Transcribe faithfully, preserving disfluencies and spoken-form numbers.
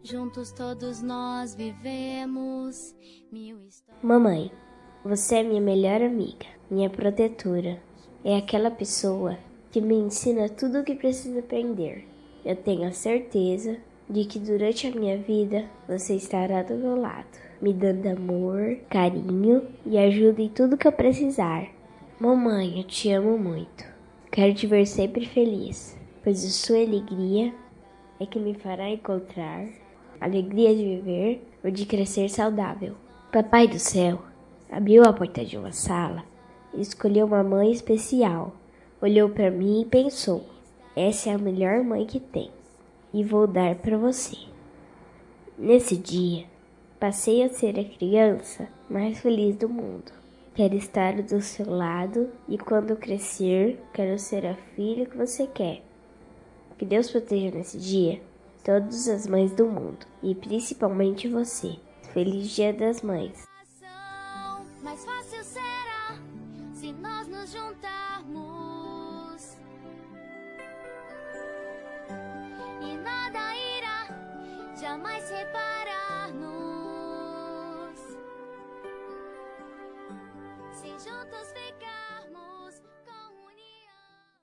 Juntos todos nós vivemos mil histórias. Mamãe, você é minha melhor amiga, minha protetora. É aquela pessoa que me ensina tudo o que preciso aprender. Eu tenho a certeza de que durante a minha vida você estará do meu lado, me dando amor, carinho e ajuda em tudo que eu precisar. Mamãe, eu te amo muito. Quero te ver sempre feliz, pois a sua alegria é que me fará encontrar a alegria de viver ou de crescer saudável. Papai do céu abriu a porta de uma sala e escolheu uma mãe especial. Olhou para mim e pensou: essa é a melhor mãe que tem e vou dar para você. Nesse dia, passei a ser a criança mais feliz do mundo. Quero estar do seu lado e quando crescer, quero ser a filha que você quer. Que Deus proteja nesse dia todas as mães do mundo e principalmente você. Feliz Dia das Mães. Mais fácil será se nós nos juntarmos e nada